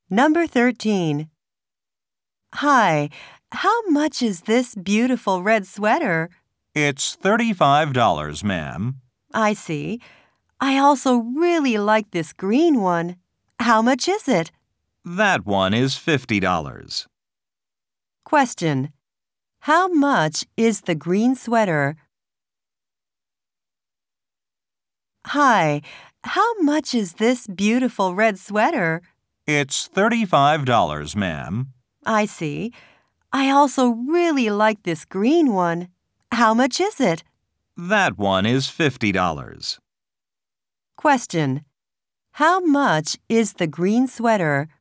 Number 13. Hi, how much is this beautiful red sweater? It's $35, ma'am. I see. I also really like this green one. How much is it? That one is $50. Question. How much is the green sweater? Hi, how much is this beautiful red sweater? It's $35, ma'am. I see. I also really like this green one. How much is it? That one is $50. Question. How much is the green sweater?